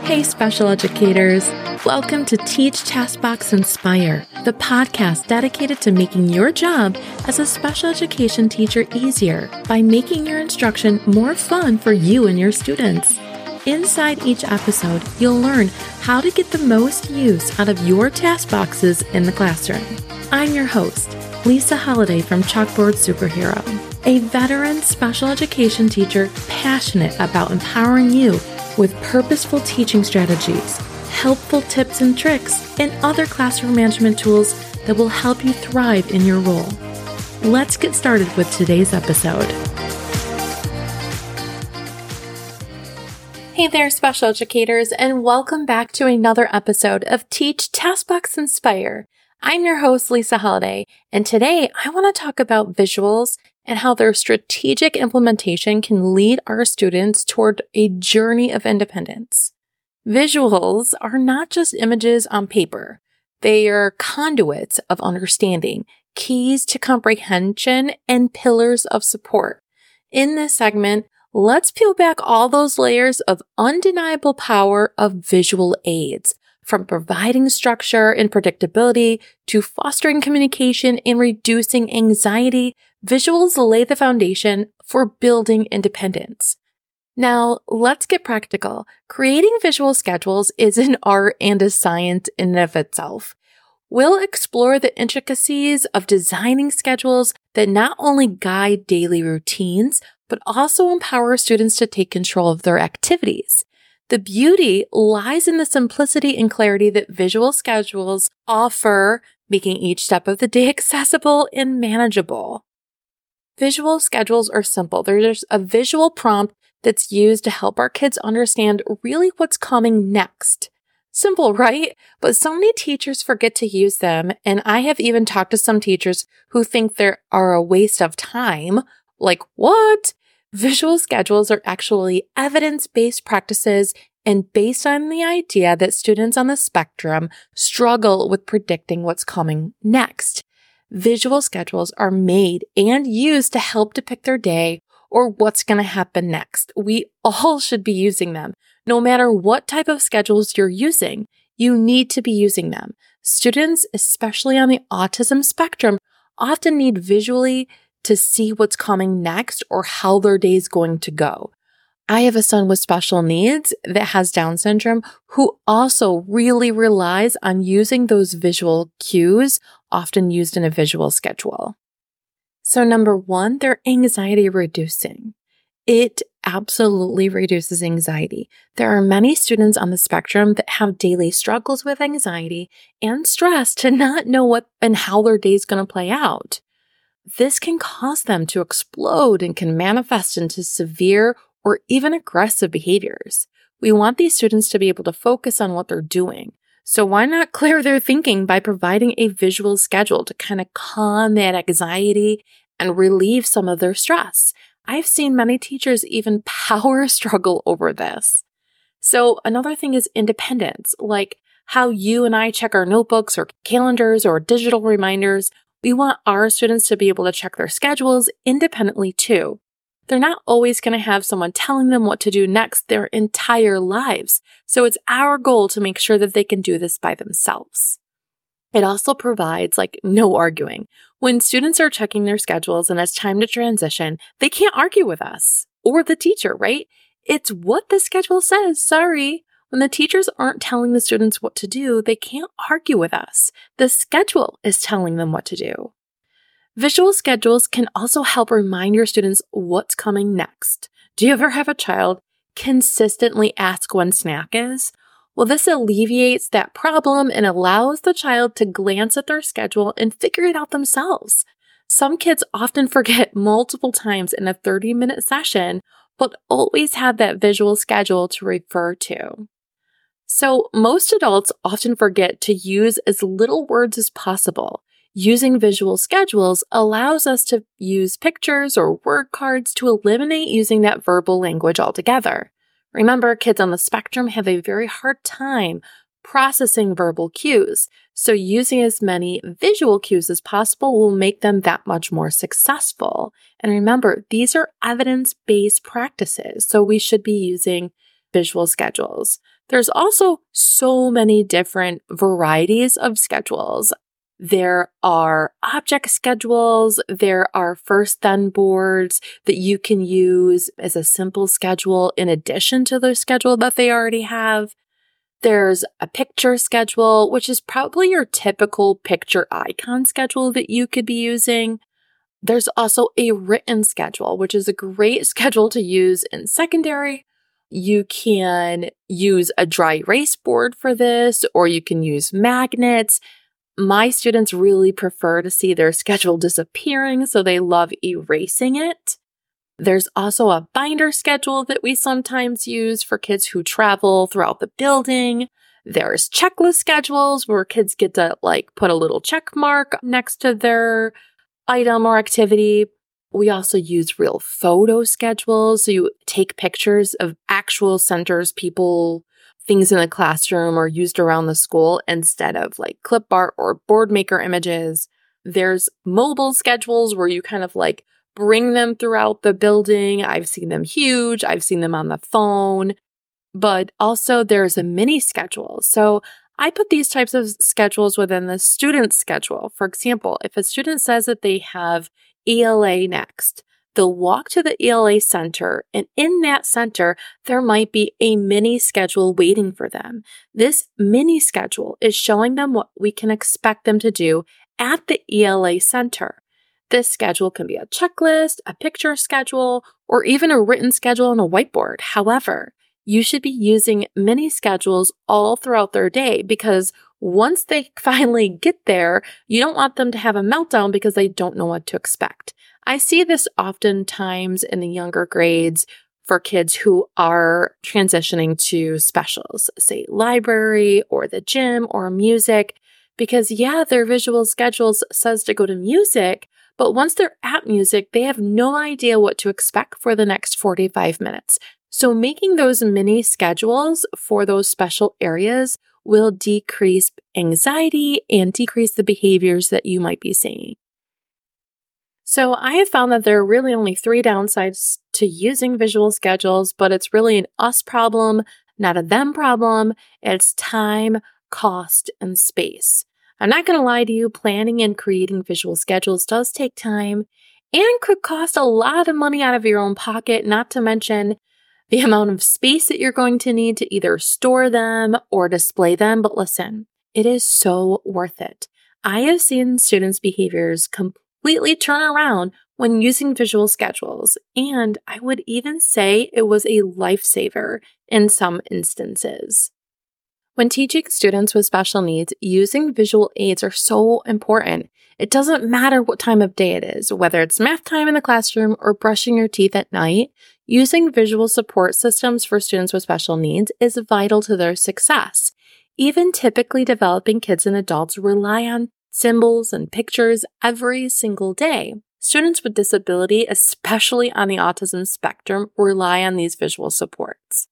Hey, special educators. Welcome to Teach TaskBox Inspire, the podcast dedicated to making your job as a special education teacher easier by making your instruction more fun for you and your students. Inside each episode, you'll learn how to get the most use out of your task boxes in the classroom. I'm your host, Lisa Holiday from Chalkboard Superhero, a veteran special education teacher passionate about empowering you with purposeful teaching strategies, helpful tips and tricks, and other classroom management tools that will help you thrive in your role. Let's get started with today's episode. Hey there, special educators, and welcome back to another episode of Teach TaskBox Inspire. I'm your host, Lisa Holiday, and today I want to talk about visuals and how their strategic implementation can lead our students toward a journey of independence. Visuals are not just images on paper. They are conduits of understanding, keys to comprehension, and pillars of support. In this segment, let's peel back all those layers of undeniable power of visual aids, from providing structure and predictability to fostering communication and reducing anxiety. Visuals lay the foundation for building independence. Now, let's get practical. Creating visual schedules is an art and a science in and of itself. We'll explore the intricacies of designing schedules that not only guide daily routines, but also empower students to take control of their activities. The beauty lies in the simplicity and clarity that visual schedules offer, making each step of the day accessible and manageable. Visual schedules are simple. There's a visual prompt that's used to help our kids understand really what's coming next. Simple, right? But so many teachers forget to use them, and I have even talked to some teachers who think they are a waste of time. Like, what? Visual schedules are actually evidence-based practices and based on the idea that students on the spectrum struggle with predicting what's coming next. Visual schedules are made and used to help depict their day or what's going to happen next. We all should be using them. No matter what type of schedules you're using, you need to be using them. Students, especially on the autism spectrum, often need visually to see what's coming next or how their day is going to go. I have a son with special needs that has Down syndrome who also really relies on using those visual cues, often used in a visual schedule. So number one, they're anxiety reducing. It absolutely reduces anxiety. There are many students on the spectrum that have daily struggles with anxiety and stress to not know what and how their day is going to play out. This can cause them to explode and can manifest into severe or even aggressive behaviors. We want these students to be able to focus on what they're doing. So why not clear their thinking by providing a visual schedule to kind of calm that anxiety and relieve some of their stress? I've seen many teachers even power struggle over this. So another thing is independence, like how you and I check our notebooks or calendars or digital reminders. We want our students to be able to check their schedules independently too. They're not always going to have someone telling them what to do next their entire lives. So it's our goal to make sure that they can do this by themselves. It also provides no arguing. When students are checking their schedules and it's time to transition, they can't argue with us or the teacher, right? It's what the schedule says. Sorry. When the teachers aren't telling the students what to do, they can't argue with us. The schedule is telling them what to do. Visual schedules can also help remind your students what's coming next. Do you ever have a child consistently ask when snack is? Well, this alleviates that problem and allows the child to glance at their schedule and figure it out themselves. Some kids often forget multiple times in a 30-minute session, but always have that visual schedule to refer to. So most adults often forget to use as little words as possible. Using visual schedules allows us to use pictures or word cards to eliminate using that verbal language altogether. Remember, kids on the spectrum have a very hard time processing verbal cues, so using as many visual cues as possible will make them that much more successful. And remember, these are evidence-based practices, so we should be using visual schedules. There's also so many different varieties of schedules. There are object schedules, there are first then boards that you can use as a simple schedule in addition to the schedule that they already have. There's a picture schedule, which is probably your typical picture icon schedule that you could be using. There's also a written schedule, which is a great schedule to use in secondary. You can use a dry erase board for this, or you can use magnets. My students really prefer to see their schedule disappearing, so they love erasing it. There's also a binder schedule that we sometimes use for kids who travel throughout the building. There's checklist schedules where kids get to put a little check mark next to their item or activity. We also use real photo schedules. So you take pictures of actual centers, people, things in the classroom or used around the school instead of clip art or board maker images. There's mobile schedules where you kind of bring them throughout the building. I've seen them huge. I've seen them on the phone. But also there's a mini schedule. So I put these types of schedules within the student schedule. For example, if a student says that they have ELA next, they'll walk to the ELA center, and in that center, there might be a mini schedule waiting for them. This mini schedule is showing them what we can expect them to do at the ELA center. This schedule can be a checklist, a picture schedule, or even a written schedule on a whiteboard. However, you should be using mini schedules all throughout their day because once they finally get there, you don't want them to have a meltdown because they don't know what to expect. I see this oftentimes in the younger grades for kids who are transitioning to specials, say library or the gym or music, because their visual schedules says to go to music, but once they're at music, they have no idea what to expect for the next 45 minutes. So making those mini schedules for those special areas will decrease anxiety and decrease the behaviors that you might be seeing. So I have found that there are really only 3 downsides to using visual schedules, but it's really an us problem, not a them problem. It's time, cost, and space. I'm not going to lie to you, planning and creating visual schedules does take time and could cost a lot of money out of your own pocket, not to mention the amount of space that you're going to need to either store them or display them. But listen, it is so worth it. I have seen students' behaviors completely turn around when using visual schedules, and I would even say it was a lifesaver in some instances. When teaching students with special needs, using visual aids are so important. It doesn't matter what time of day it is, whether it's math time in the classroom or brushing your teeth at night, using visual support systems for students with special needs is vital to their success. Even typically developing kids and adults rely on symbols and pictures every single day. Students with disability, especially on the autism spectrum, rely on these visual supports.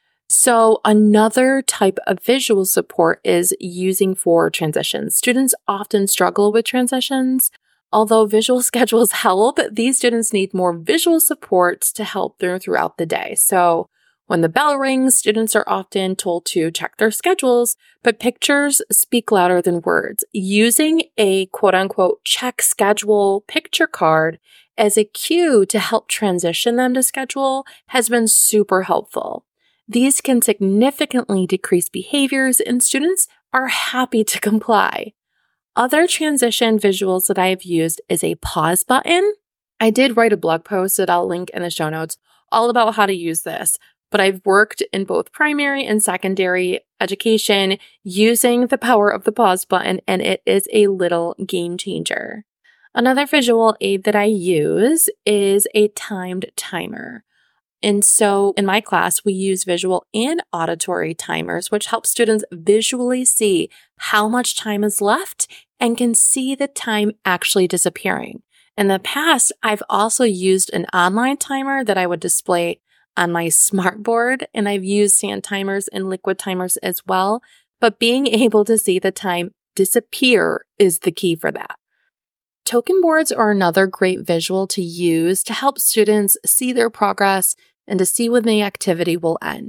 So another type of visual support is using for transitions. Students often struggle with transitions. Although visual schedules help, these students need more visual supports to help them throughout the day. So when the bell rings, students are often told to check their schedules, but pictures speak louder than words. Using a quote-unquote check schedule picture card as a cue to help transition them to schedule has been super helpful. These can significantly decrease behaviors, and students are happy to comply. Other transition visuals that I have used is a pause button. I did write a blog post that I'll link in the show notes all about how to use this, but I've worked in both primary and secondary education using the power of the pause button, and it is a little game changer. Another visual aid that I use is a timed timer. And so in my class, we use visual and auditory timers, which help students visually see how much time is left and can see the time actually disappearing. In the past, I've also used an online timer that I would display on my smartboard, and I've used sand timers and liquid timers as well. But being able to see the time disappear is the key for that. Token boards are another great visual to use to help students see their progress and to see when the activity will end.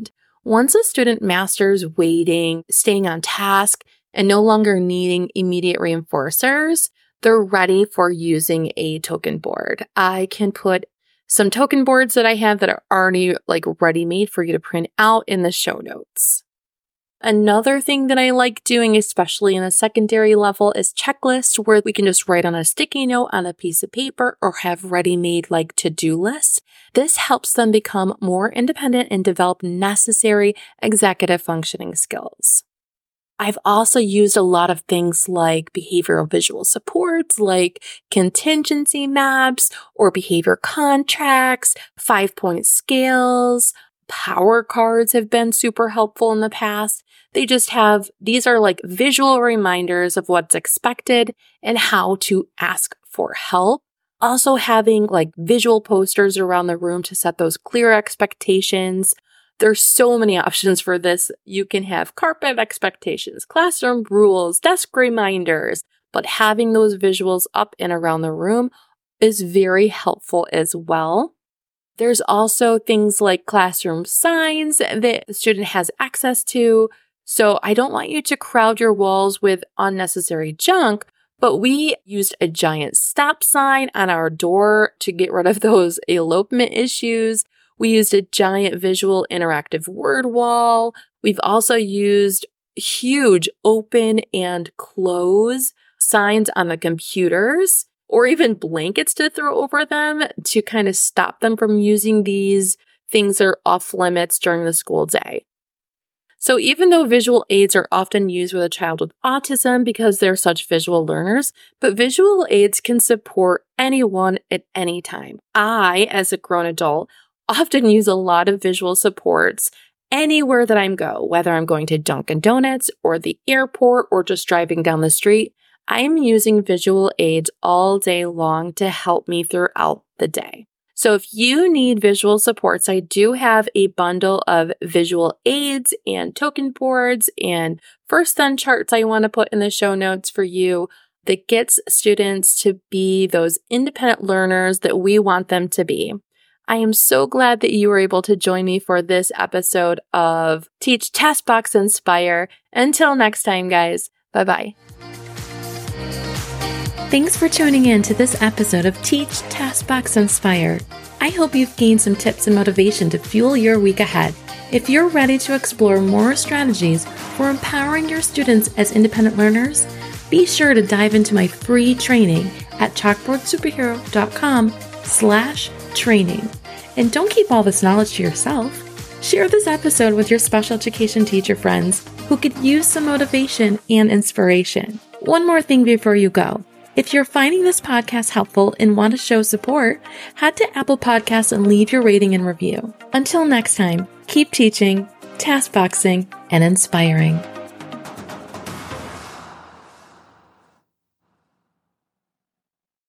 Once a student masters waiting, staying on task, and no longer needing immediate reinforcers, they're ready for using a token board. I can put some token boards that I have that are already ready-made for you to print out in the show notes. Another thing that I like doing, especially in a secondary level, is checklists where we can just write on a sticky note on a piece of paper or have ready-made to-do lists. This helps them become more independent and develop necessary executive functioning skills. I've also used a lot of things like behavioral visual supports, like contingency maps or behavior contracts, 5-point scales. Power cards have been super helpful in the past. These are visual reminders of what's expected and how to ask for help. Also having visual posters around the room to set those clear expectations. There's so many options for this. You can have carpet expectations, classroom rules, desk reminders, but having those visuals up and around the room is very helpful as well. There's also things like classroom signs that the student has access to. So I don't want you to crowd your walls with unnecessary junk, but we used a giant stop sign on our door to get rid of those elopement issues. We used a giant visual interactive word wall. We've also used huge open and close signs on the computers or even blankets to throw over them to kind of stop them from using these things that are off limits during the school day. So even though visual aids are often used with a child with autism because they're such visual learners, but visual aids can support anyone at any time. I, as a grown adult, often use a lot of visual supports anywhere that whether I'm going to Dunkin' Donuts or the airport or just driving down the street. I'm using visual aids all day long to help me throughout the day. So if you need visual supports, I do have a bundle of visual aids and token boards and first then charts I want to put in the show notes for you that gets students to be those independent learners that we want them to be. I am so glad that you were able to join me for this episode of Teach TaskBox Inspire. Until next time, guys. Bye-bye. Thanks for tuning in to this episode of Teach TaskBox Inspire. I hope you've gained some tips and motivation to fuel your week ahead. If you're ready to explore more strategies for empowering your students as independent learners, be sure to dive into my free training at chalkboardsuperhero.com/training. And don't keep all this knowledge to yourself. Share this episode with your special education teacher friends who could use some motivation and inspiration. One more thing before you go. If you're finding this podcast helpful and want to show support, head to Apple Podcasts and leave your rating and review. Until next time, keep teaching, taskboxing, and inspiring.